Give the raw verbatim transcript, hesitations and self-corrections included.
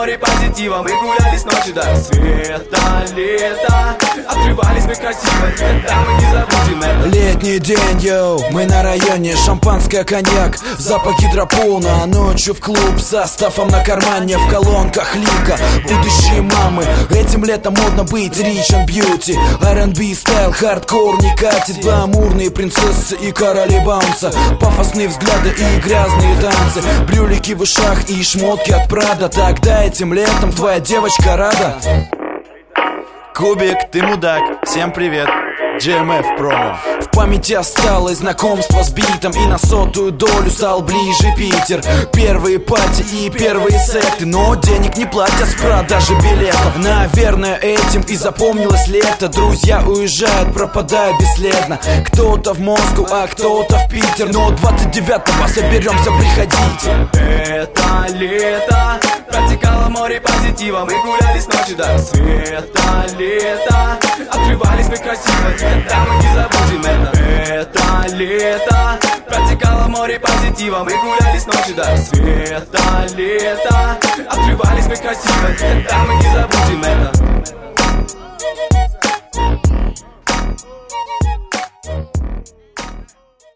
море позитива, мы гуляли с ночи до света, лето. Открывались мы красиво, никогда мы не забудем это. Летний день, йоу, мы на районе, шампанское, коньяк, запах гидропона. Ночью в клуб с составом на кармане, в колонках лика, будущие мамы. Этим летом модно быть rich and beauty, ар энд би стайл, хардкор не катит. Гламурные принцессы и короли баунса, пафосные взгляды и грязные танцы, брюлики в ушах и шмотки от Прада. Тогда этим летом твоя девочка рада. Кубик, ты мудак, всем привет. джи эм эф промо. В памяти осталось знакомство с битом, и на сотую долю стал ближе Питер. Первые пати и первые сеты, но денег не платят с продажи билетов. Наверное, этим и запомнилось лето. Друзья уезжают, пропадают бесследно. Кто-то в Москву, а кто-то в Питер, но двадцать девятого соберемся, приходите. Это лето, протекало море позитива, мы гуляли с ночи до света, лето. Открывались мы красиво, никогда мы не забудем это. Это лето, протекало море позитива, мы гуляли с ночи до света, лето. Открывались мы красиво,